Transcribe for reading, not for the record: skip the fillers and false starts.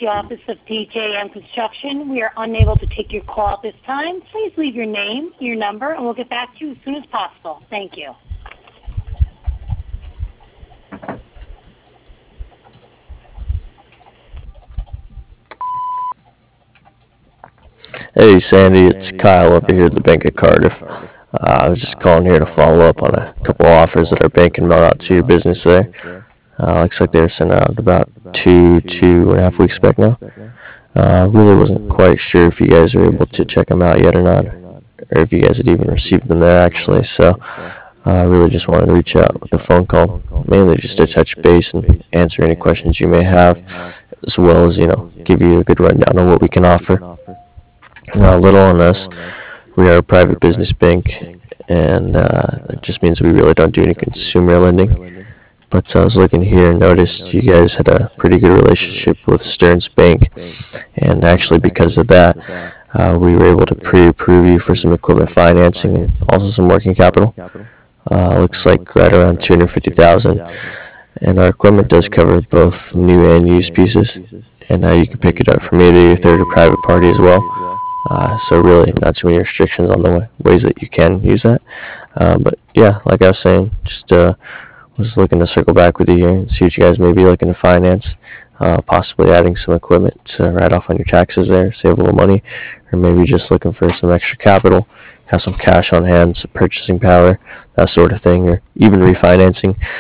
the office of DJM Construction. We are unable to take your call at this time. Please leave your name, your number, and we'll get back to you as soon as possible. Thank you. Hey Sandy, it's Kyle over here at the Bank of Cardiff. I was just calling here to follow up on a couple of offers that our bank can mail out to your business there. Looks like they were sent out about 2.5 weeks back now. Really wasn't quite sure if you guys were able to check them out yet or not, or if you guys had even received them there actually. So I really just wanted to reach out with a phone call, mainly just to touch base and answer any questions you may have, as well as, give you a good rundown on what we can offer. A little on us. We are a private business bank, and it just means we really don't do any consumer lending. But I was looking here and noticed you guys had a pretty good relationship with Stearns Bank, and actually because of that, we were able to pre-approve you for some equipment financing and also some working capital. Looks like right around 250,000, and our equipment does cover both new and used pieces, and you can pick it up from either your third or private party as well. So really, not too many restrictions on the ways that you can use that. But yeah, like I was saying, just was looking to circle back with you here and see what you guys may be looking to finance. Possibly adding some equipment to write off on your taxes there, save a little money, or maybe just looking for some extra capital, have some cash on hand, some purchasing power, that sort of thing, or even refinancing.